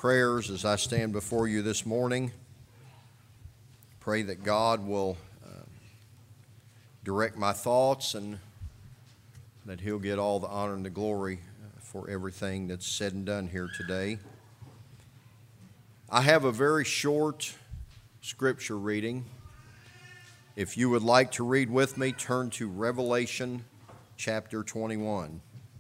prayers as I stand before you this morning. Pray that God will direct my thoughts and that He'll get all the honor and the glory for everything that's said and done here today. I have a very short scripture reading. If you would like to read with me, turn to Revelation chapter 21.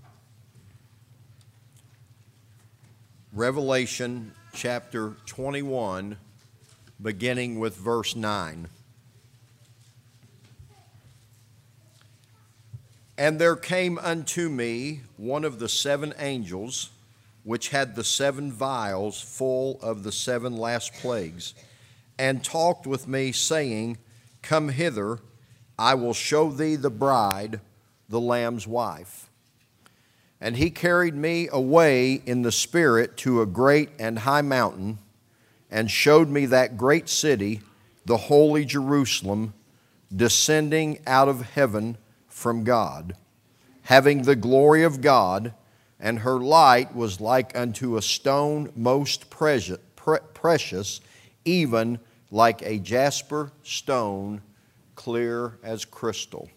Revelation chapter 21, beginning with verse 9. And there came unto me one of the seven angels, which had the seven vials full of the seven last plagues, and talked with me, saying, Come hither, I will show thee the bride, the Lamb's wife. And he carried me away in the Spirit to a great and high mountain, and showed me that great city, the holy Jerusalem, descending out of heaven from God, having the glory of God, and her light was like unto a stone most precious, even like a jasper stone, clear as crystal.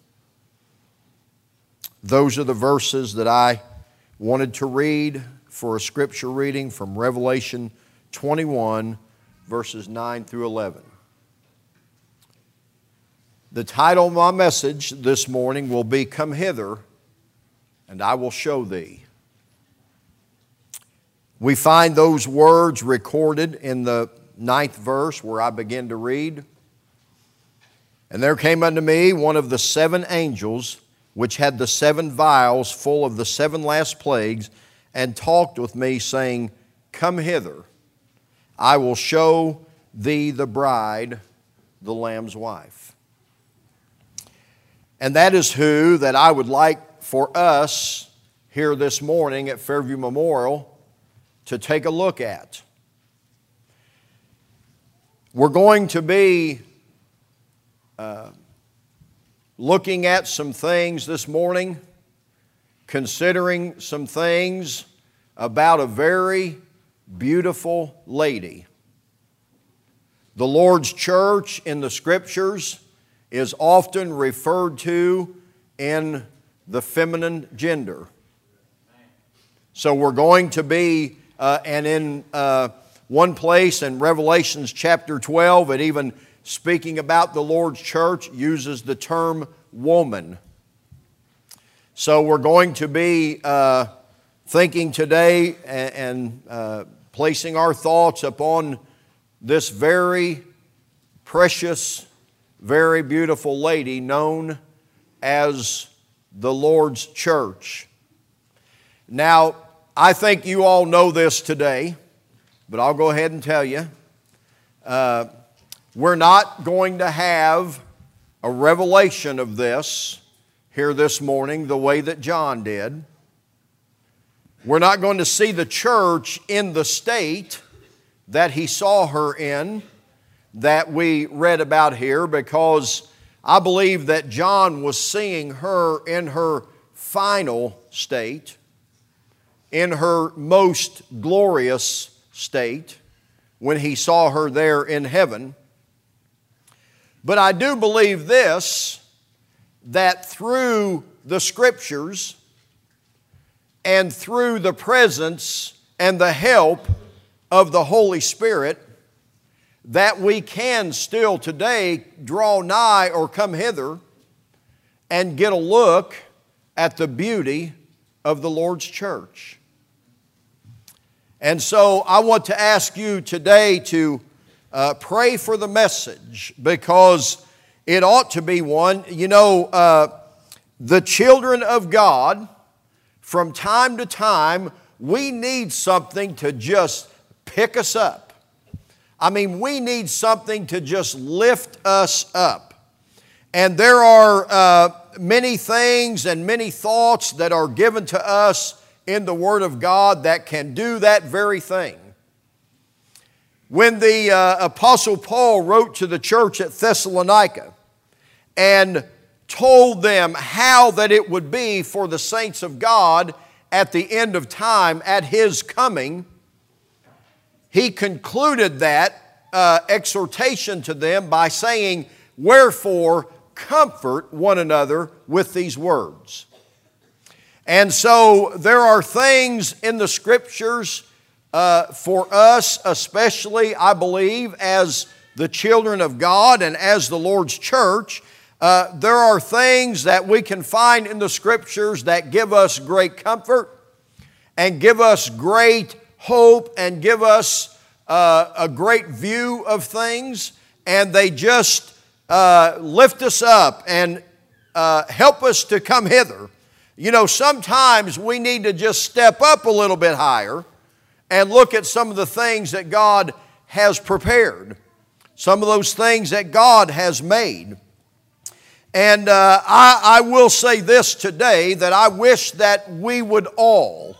Those are the verses that I wanted to read for a scripture reading from Revelation 21, verses 9 through 11. The title of my message this morning will be, Come hither, and I will show thee. We find those words recorded in the 9th verse where I begin to read. And there came unto me one of the seven angels, which had the seven vials full of the seven last plagues, and talked with me, saying, Come hither, I will show thee the bride, the Lamb's wife. And that is who that I would like for us here this morning at Fairview Memorial to take a look at. We're going to be looking at some things this morning, considering some things about a very beautiful lady. The Lord's church in the Scriptures is often referred to in the feminine gender. So we're going to be, and in one place in Revelations chapter 12, it even speaking about the Lord's church uses the term woman. So we're going to be thinking today and placing our thoughts upon this very precious, very beautiful lady known as the Lord's church. Now, I think you all know this today, but I'll go ahead and tell you. We're not going to have a revelation of this here this morning the way that John did. We're not going to see the church in the state that he saw her in that we read about here, because I believe that John was seeing her in her final state, in her most glorious state, when he saw her there in heaven. But I do believe this, that through the Scriptures and through the presence and the help of the Holy Spirit, that we can still today draw nigh or come hither and get a look at the beauty of the Lord's church. And so I want to ask you today to pray for the message, because it ought to be one. You know, the children of God, from time to time, we need something to just pick us up. I mean, we need something to just lift us up. And there are many things and many thoughts that are given to us in the Word of God that can do that very thing. When the Apostle Paul wrote to the church at Thessalonica and told them how that it would be for the saints of God at the end of time, at His coming, he concluded that exhortation to them by saying, "Wherefore, comfort one another with these words." And so there are things in the Scriptures for us, especially, I believe, as the children of God and as the Lord's church. There are things that we can find in the Scriptures that give us great comfort and give us great hope and give us a great view of things, and they just lift us up and help us to come hither. You know, sometimes we need to just step up a little bit higher and look at some of the things that God has prepared, some of those things that God has made. And I will say this today, that I wish that we would all,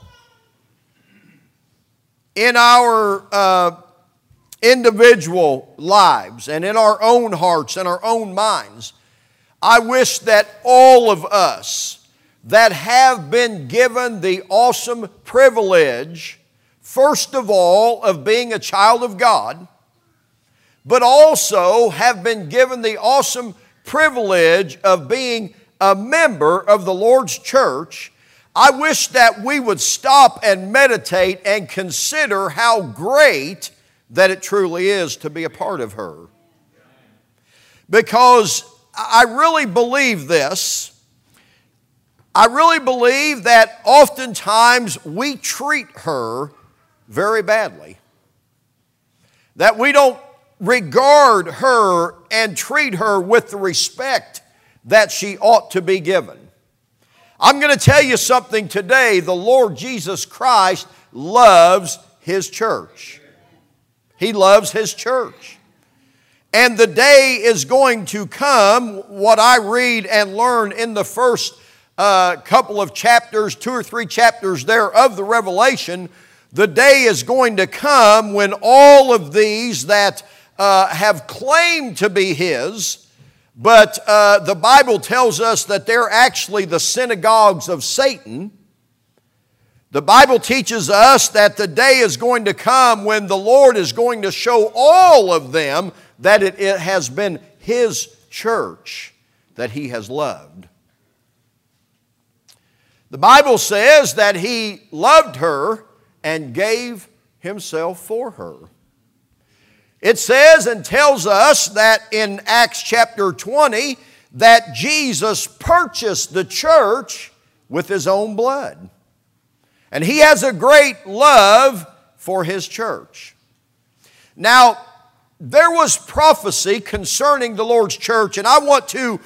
in our individual lives and in our own hearts and our own minds, I wish that all of us that have been given the awesome privilege, first of all, of being a child of God, but also have been given the awesome privilege of being a member of the Lord's church, I wish that we would stop and meditate and consider how great that it truly is to be a part of her. Because I really believe this. I really believe that oftentimes we treat her very badly. That we don't regard her and treat her with the respect that she ought to be given. I'm going to tell you something today. The Lord Jesus Christ loves His church. He loves His church. And the day is going to come, what I read and learn in the first couple of chapters, 2 or 3 chapters there of the Revelation, the day is going to come when all of these that have claimed to be His, but the Bible tells us that they're actually the synagogues of Satan. The Bible teaches us that the day is going to come when the Lord is going to show all of them that it has been His church that He has loved. The Bible says that He loved her and gave Himself for her. It says and tells us that in Acts chapter 20 that Jesus purchased the church with His own blood. And He has a great love for His church. Now, there was prophecy concerning the Lord's church, and I want to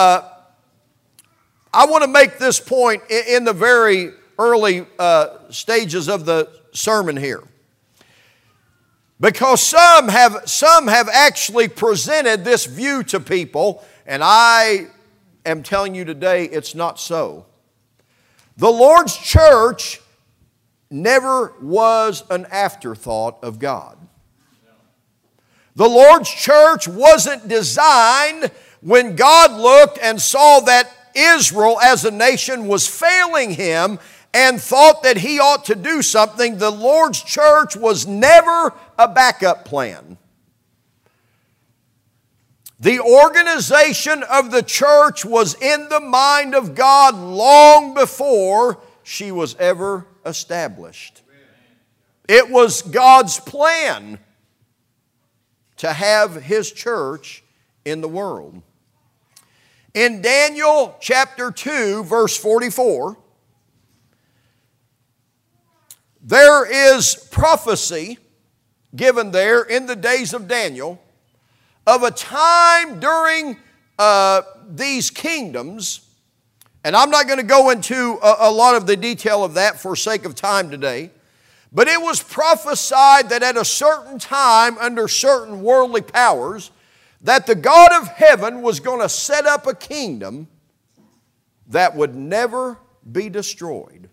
make this point in the very early stages of the sermon here. Because some have actually presented this view to people, and I am telling you today it's not so. The Lord's church never was an afterthought of God. The Lord's church wasn't designed when God looked and saw that Israel as a nation was failing Him and thought that He ought to do something. The Lord's church was never a backup plan. The organization of the church was in the mind of God long before she was ever established. It was God's plan to have His church in the world. In Daniel chapter 2, verse 44, there is prophecy given there in the days of Daniel of a time during these kingdoms, and I'm not going to go into a lot of the detail of that for sake of time today, but it was prophesied that at a certain time under certain worldly powers that the God of heaven was going to set up a kingdom that would never be destroyed.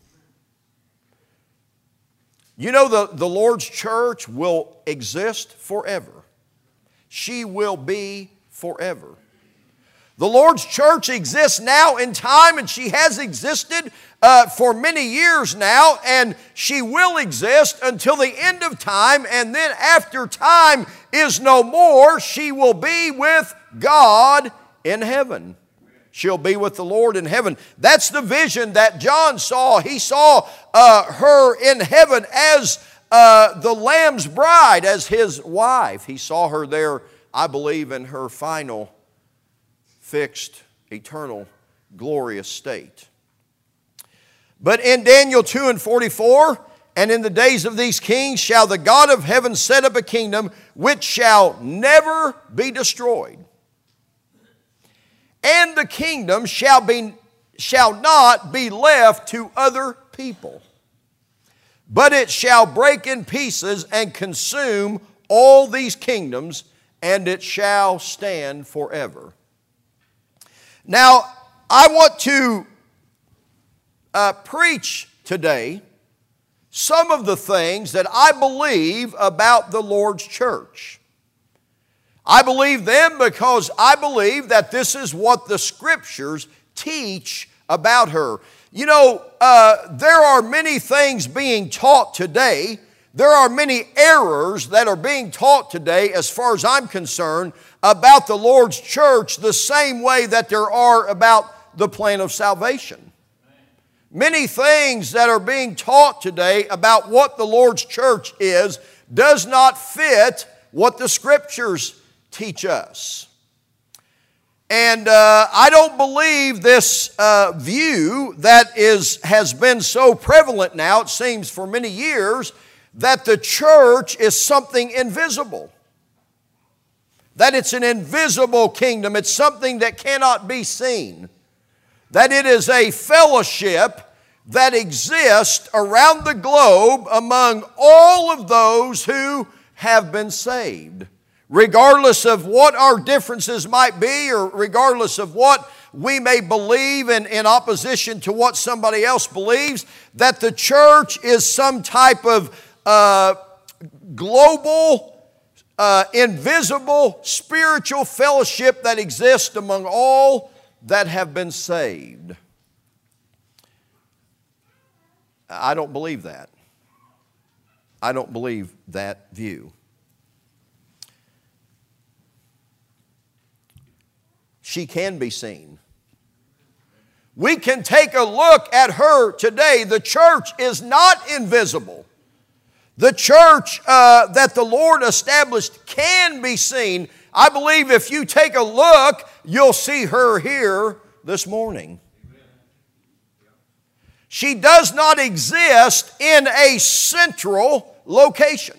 You know, the Lord's church will exist forever. She will be forever. The Lord's church exists now in time, and she has existed for many years now, and she will exist until the end of time, and then after time is no more, she will be with God in heaven. She'll be with the Lord in heaven. That's the vision that John saw. He saw her in heaven as the Lamb's bride, as his wife. He saw her there, I believe, in her final, fixed, eternal, glorious state. But in Daniel 2:44, and in the days of these kings shall the God of heaven set up a kingdom which shall never be destroyed. And the kingdom shall not be left to other people, but it shall break in pieces and consume all these kingdoms, and it shall stand forever. Now, I want to preach today some of the things that I believe about the Lord's church. I believe them because I believe that this is what the Scriptures teach about her. You know, there are many things being taught today. There are many errors that are being taught today, as far as I'm concerned, about the Lord's church, the same way that there are about the plan of salvation. Many things that are being taught today about what the Lord's church is does not fit what the Scriptures teach us. And I don't believe this view that has been so prevalent now, it seems for many years, that the church is something invisible. That it's an invisible kingdom. It's something that cannot be seen. That it is a fellowship that exists around the globe among all of those who have been saved. Regardless of what our differences might be, or regardless of what we may believe in opposition to what somebody else believes, that the church is some type of global, invisible, spiritual fellowship that exists among all that have been saved. I don't believe that. I don't believe that view. She can be seen. We can take a look at her today. The church is not invisible. The church that the Lord established can be seen. I believe if you take a look, you'll see her here this morning. She does not exist in a central location.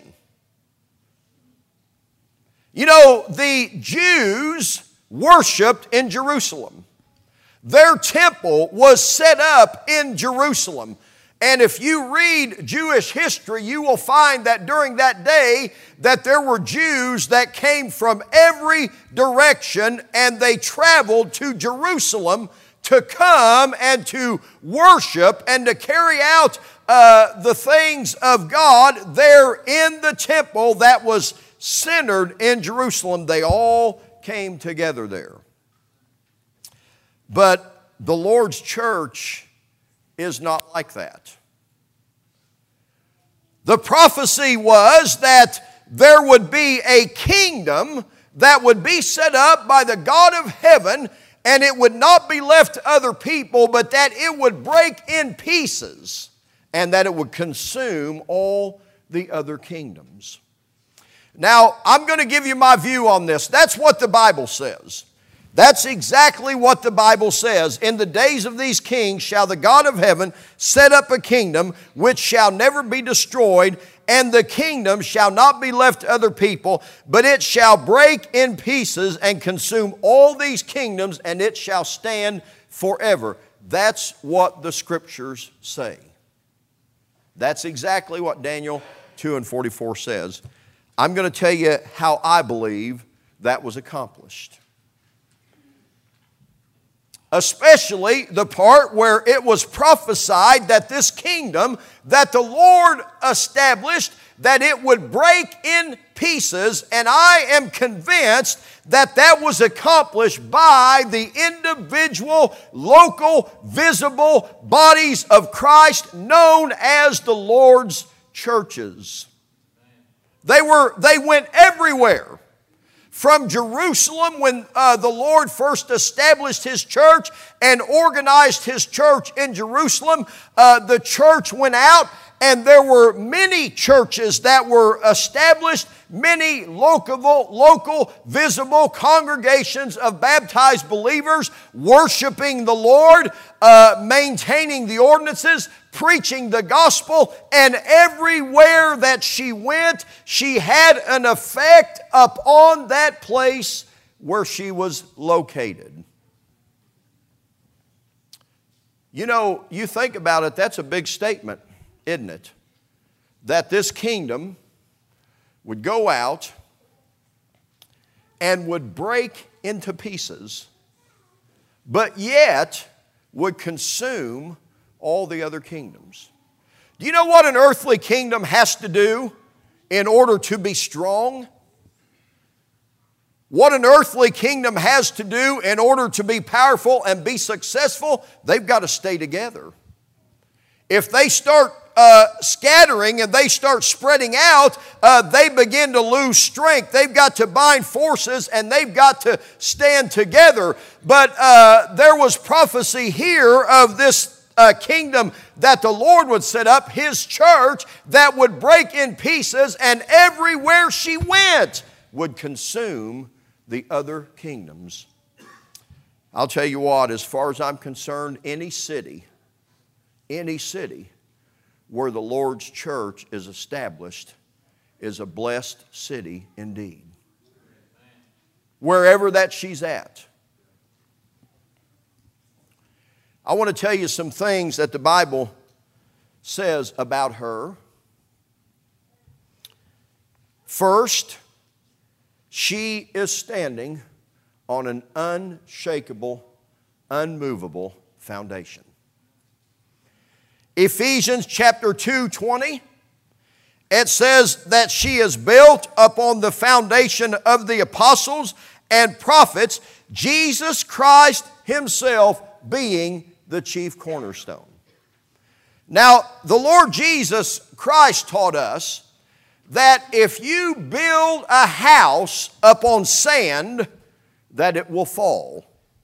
You know, the Jews worshipped in Jerusalem. Their temple was set up in Jerusalem. And if you read Jewish history, you will find that during that day that there were Jews that came from every direction, and they traveled to Jerusalem to come and to worship and to carry out the things of God there in the temple that was centered in Jerusalem. They all came together there. But the Lord's church is not like that. The prophecy was that there would be a kingdom that would be set up by the God of heaven, and it would not be left to other people, but that it would break in pieces and that it would consume all the other kingdoms. Now, I'm going to give you my view on this. That's what the Bible says. That's exactly what the Bible says. In the days of these kings shall the God of heaven set up a kingdom which shall never be destroyed, and the kingdom shall not be left to other people, but it shall break in pieces and consume all these kingdoms, and it shall stand forever. That's what the Scriptures say. That's exactly what Daniel 2:44 says. I'm going to tell you how I believe that was accomplished. especially the part where it was prophesied that this kingdom that the Lord established, that it would break in pieces, and I am convinced that that was accomplished by the individual, local, visible bodies of Christ known as the Lord's churches. They went everywhere. From Jerusalem, when the Lord first established His church and organized His church in Jerusalem, the church went out, and there were many churches that were established, many local, visible congregations of baptized believers worshiping the Lord, maintaining the ordinances, preaching the gospel, and everywhere that she went, she had an effect upon that place where she was located. You know, you think about it, that's a big statement, isn't it? That this kingdom would go out and would break into pieces, but yet would consume all the other kingdoms. Do you know what an earthly kingdom has to do in order to be strong? What an earthly kingdom has to do in order to be powerful and be successful? They've got to stay together. If they start scattering and they start spreading out, they begin to lose strength. They've got to bind forces and they've got to stand together. But there was prophecy here of this kingdom that the Lord would set up, His church, that would break in pieces, and everywhere she went would consume the other kingdoms. I'll tell you what, as far as I'm concerned, any city where the Lord's church is established is a blessed city indeed. Wherever that she's at. I want to tell you some things that the Bible says about her. First, she is standing on an unshakable, unmovable foundation. Ephesians chapter 2:20, it says that she is built upon the foundation of the apostles and prophets, Jesus Christ Himself being the chief cornerstone. Now, the Lord Jesus Christ taught us that if you build a house upon sand, that it will fall.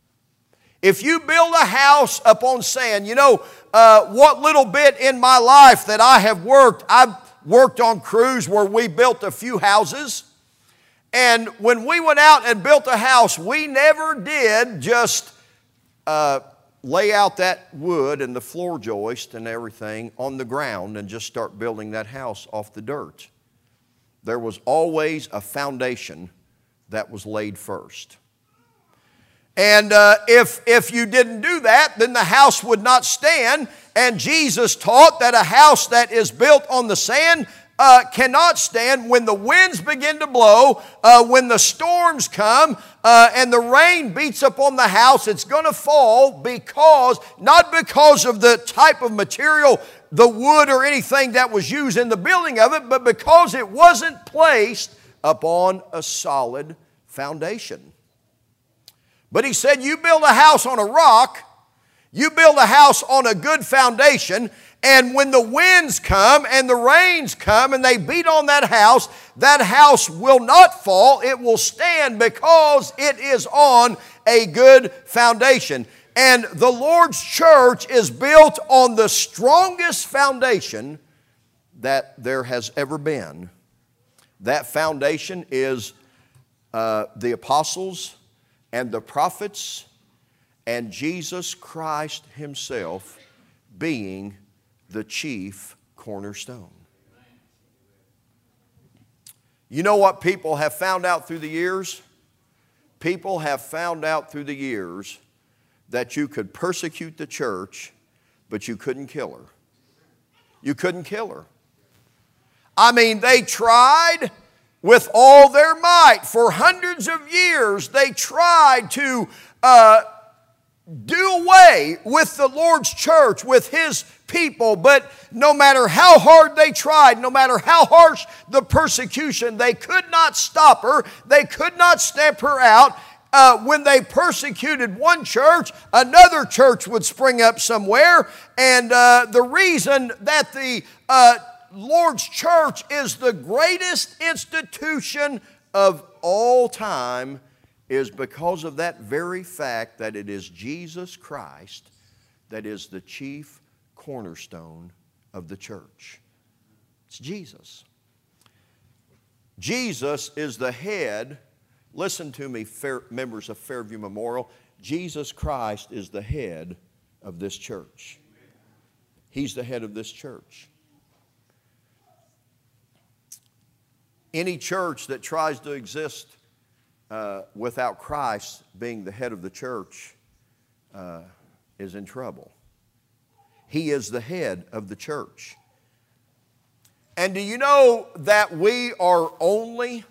If you build a house upon sand, you know, what little bit in my life that I have worked, I've worked on crews where we built a few houses. And when we went out and built a house, we never did just lay out that wood and the floor joist and everything on the ground and just start building that house off the dirt. There was always a foundation that was laid first. And if you didn't do that, then the house would not stand. And Jesus taught that a house that is built on the sand cannot stand. When the winds begin to blow, when the storms come, and the rain beats upon the house, it's going to fall not because of the type of material, the wood or anything that was used in the building of it, but because it wasn't placed upon a solid foundation. But He said, you build a house on a rock, you build a house on a good foundation, and when the winds come and the rains come and they beat on that house will not fall. It will stand because it is on a good foundation. And the Lord's church is built on the strongest foundation that there has ever been. That foundation is the apostles and the prophets and Jesus Christ Himself being the chief cornerstone. You know what people have found out through the years? People have found out through the years that you could persecute the church, but you couldn't kill her. You couldn't kill her. I mean, they tried with all their might. For hundreds of years, they tried to do away with the Lord's church, with His people, but no matter how hard they tried, no matter how harsh the persecution, they could not stop her. They could not stamp her out. When they persecuted one church, another church would spring up somewhere. And the reason that the Lord's church is the greatest institution of all time is because of that very fact that it is Jesus Christ that is the chief cornerstone of the church. It's Jesus. Jesus is the head. Listen to me, members of Fairview Memorial. Jesus Christ is the head of this church. He's the head of this church. Any church that tries to exist without Christ being the head of the church is in trouble. He is the head of the church. And do you know that we are only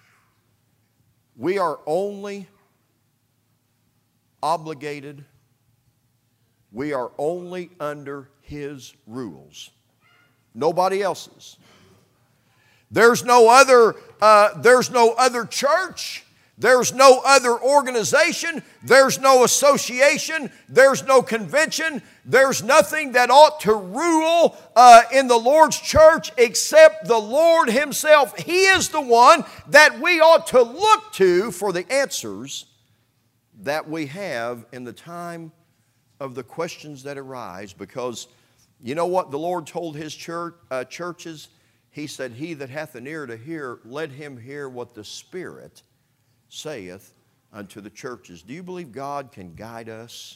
obligated, we are only under His rules, nobody else's. There's no other church. There's no other organization. There's no association. There's no convention. There's nothing that ought to rule in the Lord's church except the Lord Himself. He is the one that we ought to look to for the answers that we have in the time of the questions that arise. Because you know what the Lord told His churches? He said, "He that hath an ear to hear, let him hear what the Spirit saith unto the churches." Do you believe God can guide us?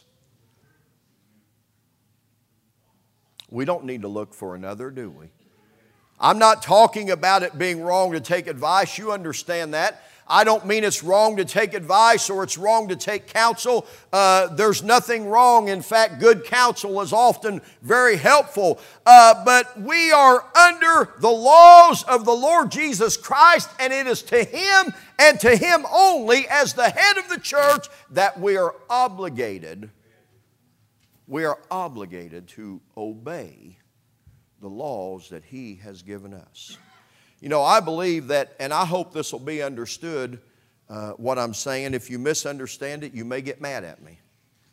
We don't need to look for another, do we? I'm not talking about it being wrong to take advice. You understand that. I don't mean it's wrong to take advice or it's wrong to take counsel. There's nothing wrong. In fact, good counsel is often very helpful. But we are under the laws of the Lord Jesus Christ, and it is to Him and to Him only as the head of the church that we are obligated. We are obligated to obey the laws that He has given us. You know, I believe that, and I hope this will be understood, what I'm saying. If you misunderstand it, you may get mad at me.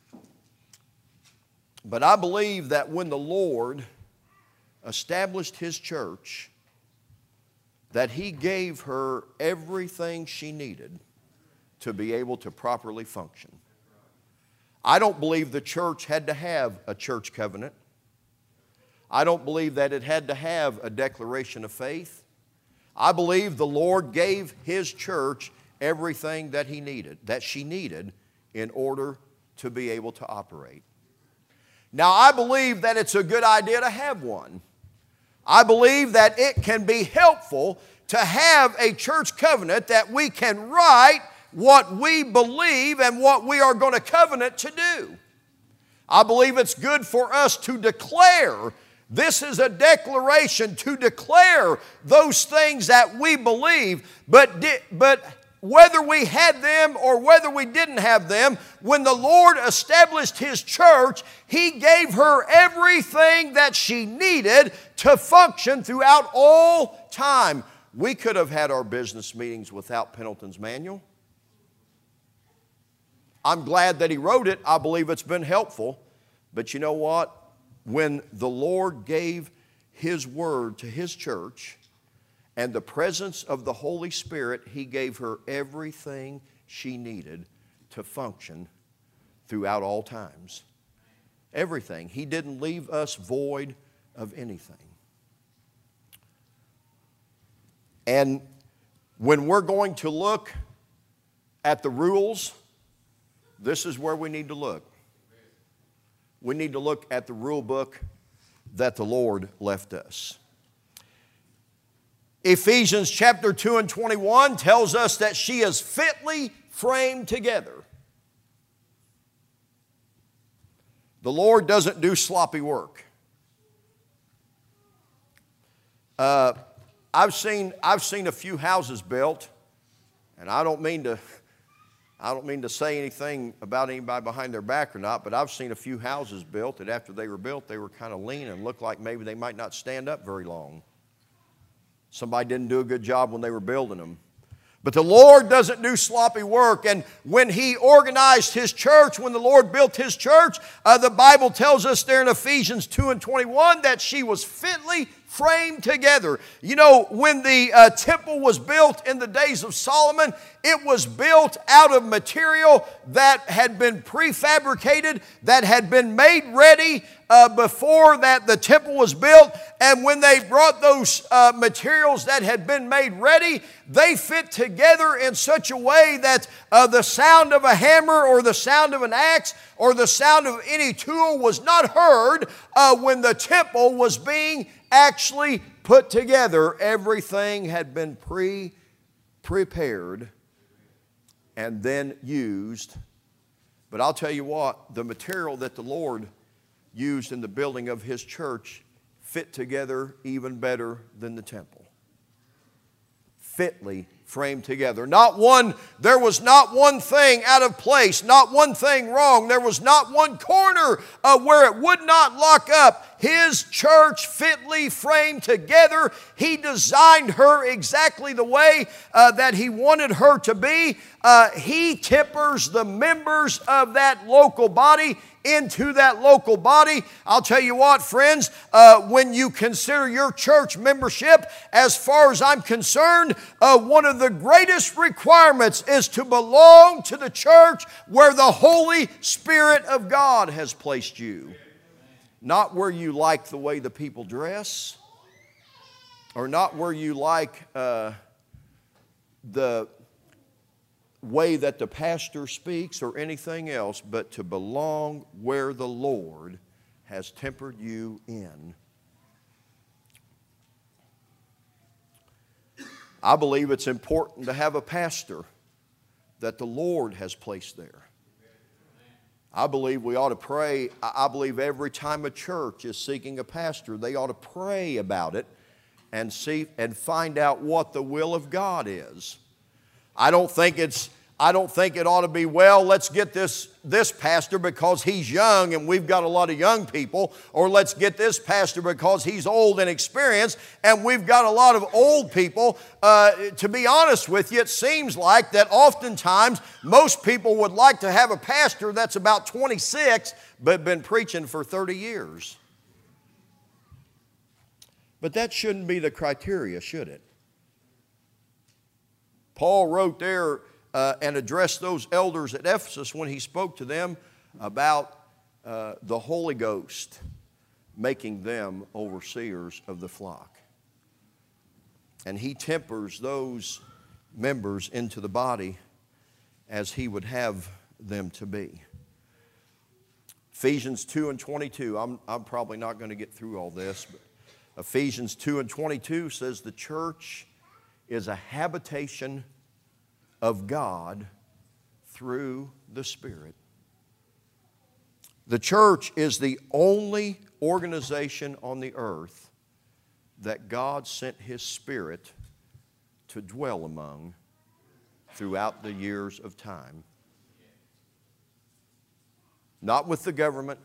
But I believe that when the Lord established His church, that He gave her everything she needed to be able to properly function. I don't believe the church had to have a church covenant. I don't believe that it had to have a declaration of faith. I believe the Lord gave His church everything that she needed in order to be able to operate. Now, I believe that it's a good idea to have one. I believe that it can be helpful to have a church covenant that we can write what we believe and what we are going to covenant to do. I believe it's good for us to declare. This is a declaration to declare those things that we believe, but whether we had them or whether we didn't have them, when the Lord established His church, He gave her everything that she needed to function throughout all time. We could have had our business meetings without Pendleton's manual. I'm glad that he wrote it. I believe it's been helpful. But you know what? When the Lord gave His word to His church and the presence of the Holy Spirit, He gave her everything she needed to function throughout all times. Everything. He didn't leave us void of anything. And when we're going to look at the rules, this is where we need to look. We need to look at the rule book that the Lord left us. Ephesians chapter 2 and 21 tells us that she is fitly framed together. The Lord doesn't do sloppy work. I've seen a few houses built, and I don't mean to I don't mean to say anything about anybody behind their back or not, but I've seen a few houses built that after they were built, they were kind of lean and looked like maybe they might not stand up very long. Somebody didn't do a good job when they were building them. But the Lord doesn't do sloppy work. And when He organized His church, when the Lord built His church, the Bible tells us there in Ephesians 2:21 that she was fitly framed together. You know, when the temple was built in the days of Solomon, it was built out of material that had been prefabricated, that had been made ready before that the temple was built. And when they brought those materials that had been made ready, they fit together in such a way that the sound of a hammer or the sound of an axe or the sound of any tool was not heard when the temple was being actually put together. Everything had been prepared and then used. But I'll tell you what, the material that the Lord used in the building of His church fit together even better than the temple. Fitly framed together. There was not one thing out of place, not one thing wrong. There was not one corner where it would not lock up. His church fitly framed together. He designed her exactly the way that He wanted her to be. He tempers the members of that local body into that local body. I'll tell you what, friends, when you consider your church membership, as far as I'm concerned, one of the greatest requirements is to belong to the church where the Holy Spirit of God has placed you. Not where you like the way the people dress, or not where you like the way that the pastor speaks or anything else, but to belong where the Lord has tempered you in. I believe it's important to have a pastor that the Lord has placed there. I believe we ought to pray. I believe every time a church is seeking a pastor, they ought to pray about it and see and find out what the will of God is. I don't think it ought to be, well, let's get this pastor because he's young and we've got a lot of young people, or let's get this pastor because he's old and experienced and we've got a lot of old people. To be honest with you, it seems like that oftentimes most people would like to have a pastor that's about 26 but been preaching for 30 years. But that shouldn't be the criteria, should it? Paul wrote there and addressed those elders at Ephesus when he spoke to them about the Holy Ghost making them overseers of the flock. And he tempers those members into the body as he would have them to be. Ephesians 2:22. I'm probably not going to get through all this, but Ephesians 2:22 says the church is a habitation of God through the Spirit. The church is the only organization on the earth that God sent His Spirit to dwell among throughout the years of time. Not with the government,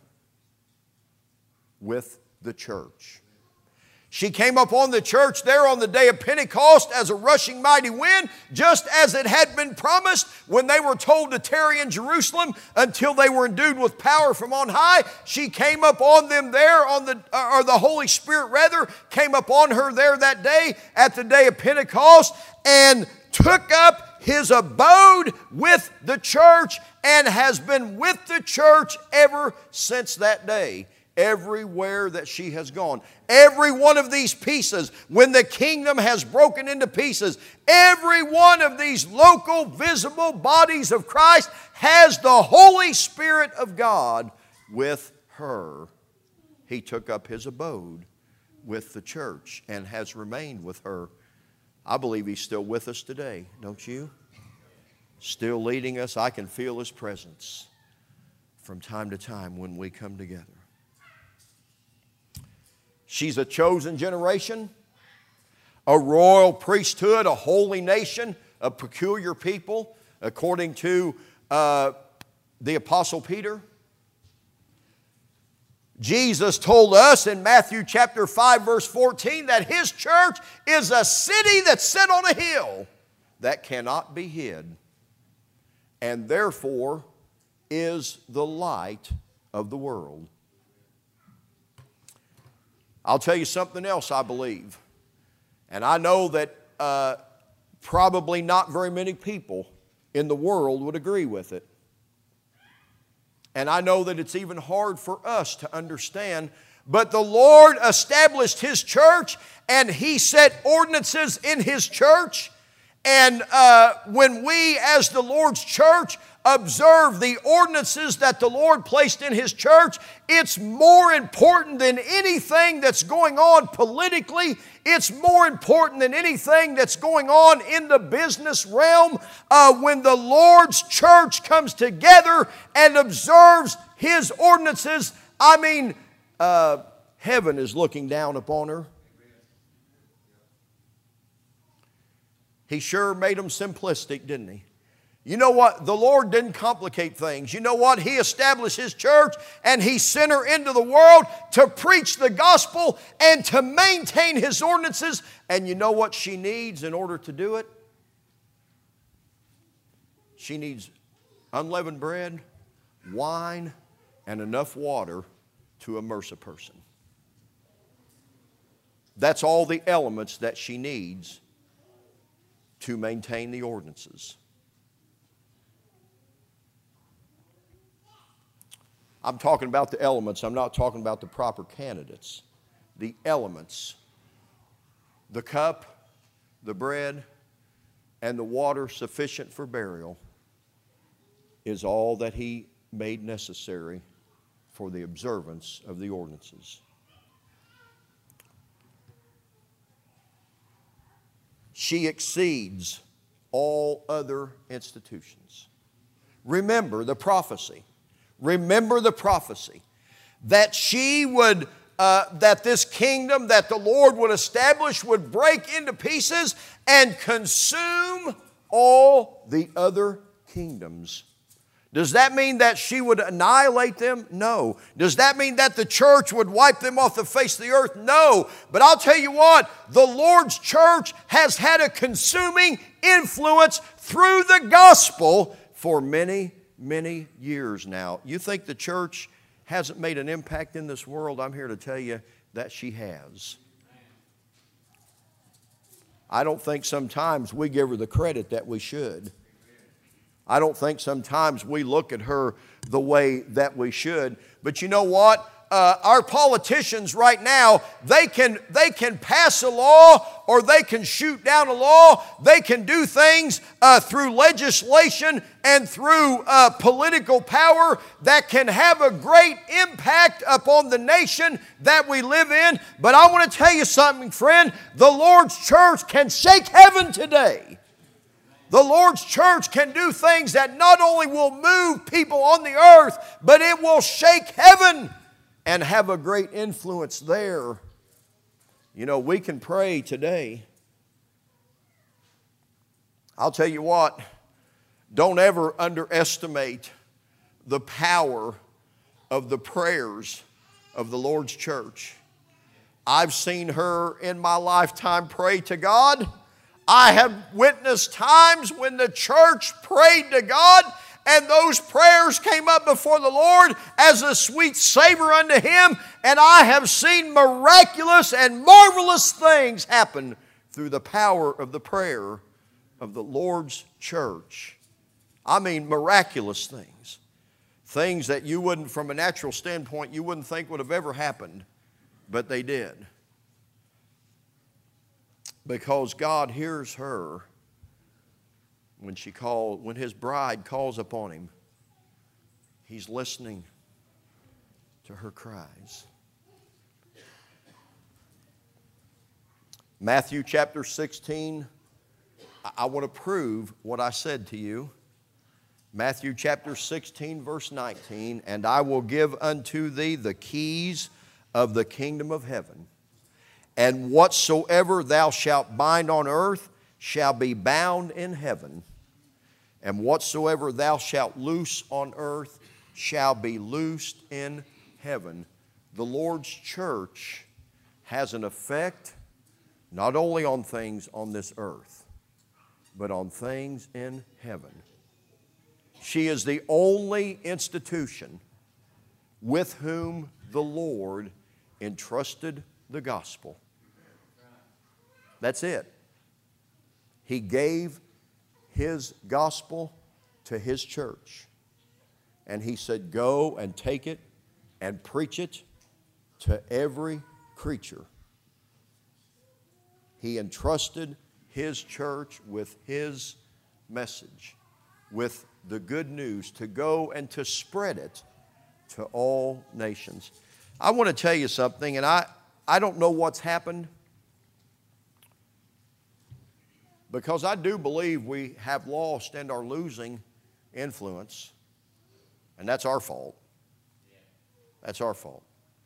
with the church. She came upon the church there on the day of Pentecost as a rushing mighty wind, just as it had been promised when they were told to tarry in Jerusalem until they were endued with power from on high. She came upon them there the Holy Spirit rather, came upon her there that day at the day of Pentecost and took up His abode with the church and has been with the church ever since that day. Everywhere that she has gone. Every one of these pieces, when the kingdom has broken into pieces, every one of these local, visible bodies of Christ has the Holy Spirit of God with her. He took up His abode with the church and has remained with her. I believe He's still with us today, don't you? Still leading us. I can feel His presence from time to time when we come together. She's a chosen generation, a royal priesthood, a holy nation, a peculiar people, according to the Apostle Peter. Jesus told us in Matthew chapter 5 verse 14 that His church is a city that's set on a hill that cannot be hid, and therefore is the light of the world. I'll tell you something else I believe, and I know that probably not very many people in the world would agree with it. And I know that it's even hard for us to understand, but the Lord established His church and He set ordinances in His church. And when we as the Lord's church observe the ordinances that the Lord placed in His church, it's more important than anything that's going on politically. It's more important than anything that's going on in the business realm. When the Lord's church comes together and observes His ordinances, I mean, heaven is looking down upon her. He sure made them simplistic, didn't He? You know what? The Lord didn't complicate things. You know what? He established His church and He sent her into the world to preach the gospel and to maintain His ordinances. And you know what she needs in order to do it? She needs unleavened bread, wine, and enough water to immerse a person. That's all the elements that she needs to maintain the ordinances. I'm talking about the elements. I'm not talking about the proper candidates. The elements. The cup, the bread, and the water sufficient for burial is all that He made necessary for the observance of the ordinances. She exceeds all other institutions. Remember the prophecy. Remember the prophecy that she would, that this kingdom that the Lord would establish would break into pieces and consume all the other kingdoms. Does that mean that she would annihilate them? No. Does that mean that the church would wipe them off the face of the earth? No. But I'll tell you what, the Lord's church has had a consuming influence through the gospel for many years now. You think the church hasn't made an impact in this world? I'm here to tell you that she has. I don't think sometimes we give her the credit that we should. I don't think sometimes we look at her the way that we should. But you know what? Our politicians right now, they can pass a law or they can shoot down a law. They can do things through legislation and through political power that can have a great impact upon the nation that we live in. But I want to tell you something, friend. The Lord's church can shake heaven today. The Lord's church can do things that not only will move people on the earth, but it will shake heaven and have a great influence there. You know, we can pray today. I'll tell you what, don't ever underestimate the power of the prayers of the Lord's church. I've seen her in my lifetime pray to God. I have witnessed times when the church prayed to God and those prayers came up before the Lord as a sweet savor unto Him. And I have seen miraculous and marvelous things happen through the power of the prayer of the Lord's church. I mean miraculous things. Things that you wouldn't, from a natural standpoint, you wouldn't think would have ever happened. But they did. Because God hears her when His bride calls upon Him. He's listening to her cries. Matthew chapter 16, I want to prove what I said to you. Matthew chapter 16 verse 19, and I will give unto thee the keys of the kingdom of heaven. And whatsoever thou shalt bind on earth shall be bound in heaven. And whatsoever thou shalt loose on earth shall be loosed in heaven. The Lord's church has an effect not only on things on this earth, but on things in heaven. She is the only institution with whom the Lord entrusted the gospel. That's it. He gave His gospel to His church. And He said, go and take it and preach it to every creature. He entrusted His church with His message, with the good news, to go and to spread it to all nations. I want to tell you something, and I don't know what's happened, because I do believe we have lost and are losing influence, and that's our fault. That's our fault.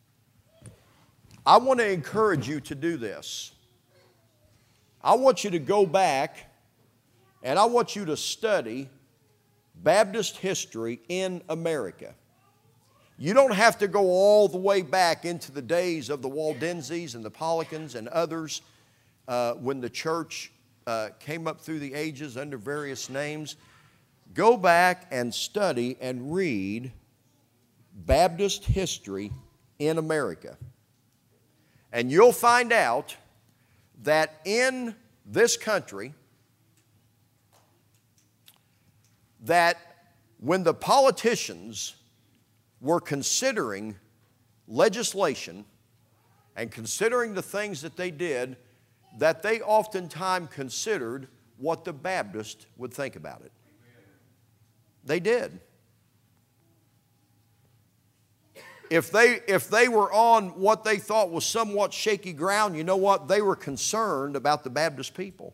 I want to encourage you to do this. I want you to go back and I want you to study Baptist history in America. You don't have to go all the way back into the days of the Waldenses and the Pollicans and others when the church came up through the ages under various names. Go back and study and read Baptist history in America. And you'll find out that in this country, that when the politicians were considering legislation and considering the things that they did, that they oftentimes considered what the Baptist would think about it. They did. If they were on what they thought was somewhat shaky ground, you know what? They were concerned about the Baptist people.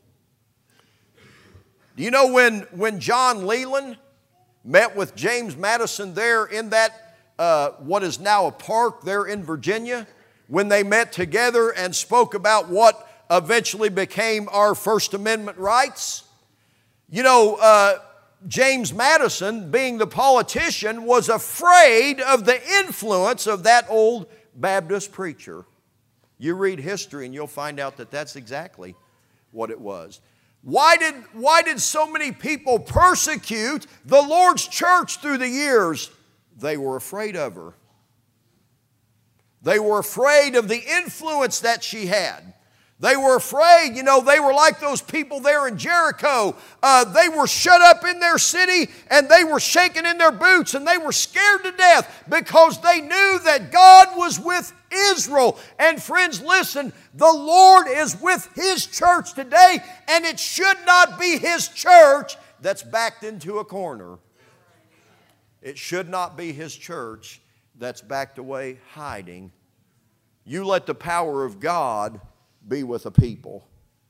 Do you know when John Leland met with James Madison there in that, what is now a park there in Virginia, when they met together and spoke about what eventually became our First Amendment rights? You know, James Madison, being the politician, was afraid of the influence of that old Baptist preacher. You read history and you'll find out that that's exactly what it was. Why did so many people persecute the Lord's church through the years? They were afraid of her. They were afraid of the influence that she had. They were afraid, you know, they were like those people there in Jericho. They were shut up in their city and they were shaking in their boots and they were scared to death because they knew that God was with Israel. And friends, listen, the Lord is with His church today, and it should not be His church that's backed into a corner. It should not be His church that's backed away hiding. You let the power of God be with a people,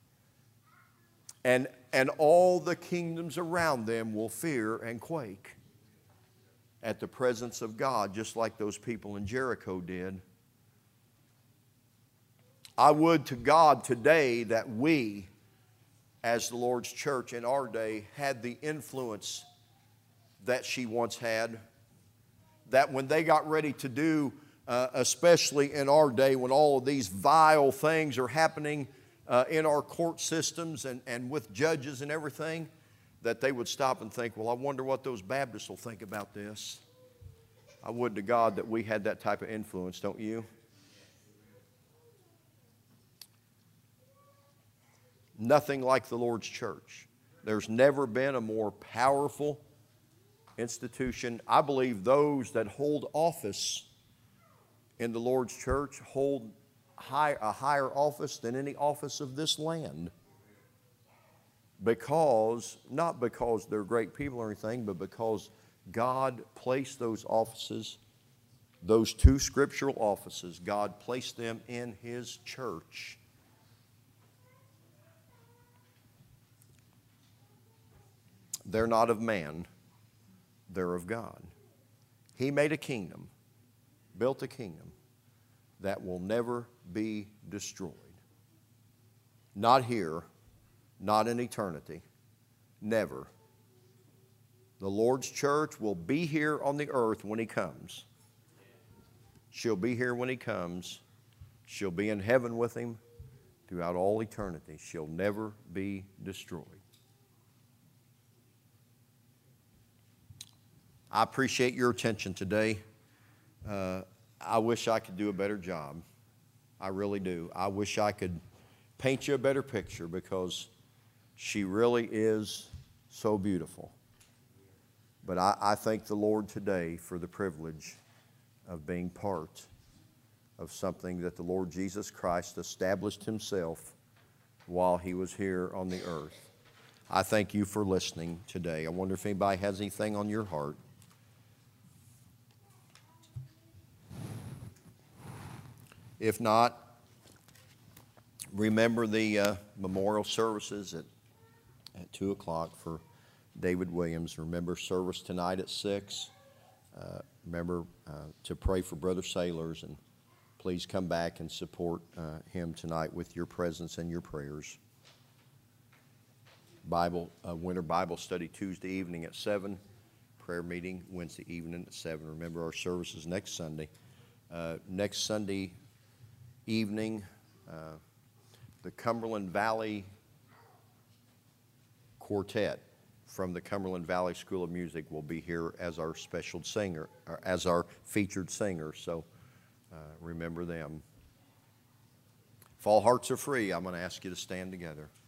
and all the kingdoms around them will fear and quake at the presence of God, just like those people in Jericho did. I would to God today that we, as the Lord's church in our day, had the influence that she once had, that when they got ready to do especially in our day when all of these vile things are happening in our court systems and with judges and everything, that they would stop and think, well, I wonder what those Baptists will think about this. I would to God that we had that type of influence, don't you? Nothing like the Lord's church. There's never been a more powerful institution. I believe those that hold office in the Lord's church hold a higher office than any office of this land. Not because they're great people or anything, but because God placed those offices, those two scriptural offices, God placed them in His church. They're not of man, they're of God. He made a kingdom, built a kingdom that will never be destroyed. Not here, not in eternity, never. The Lord's church will be here on the earth when He comes. She'll be here when He comes. She'll be in heaven with Him throughout all eternity. She'll never be destroyed. I appreciate your attention today. I wish I could do a better job. I really do. I wish I could paint you a better picture because she really is so beautiful. But I thank the Lord today for the privilege of being part of something that the Lord Jesus Christ established Himself while He was here on the earth. I thank you for listening today. I wonder if anybody has anything on your heart. If not, remember the memorial services at 2 o'clock for David Williams. Remember service tonight at 6. Remember to pray for Brother Sailors, and please come back and support him tonight with your presence and your prayers. Winter Bible study Tuesday evening at 7. Prayer meeting Wednesday evening at 7. Remember our services next Sunday. Next Sunday evening, the Cumberland Valley Quartet from the Cumberland Valley School of Music will be here as our special singer, or as our featured singer. So remember them. If all hearts are free, I'm going to ask you to stand together.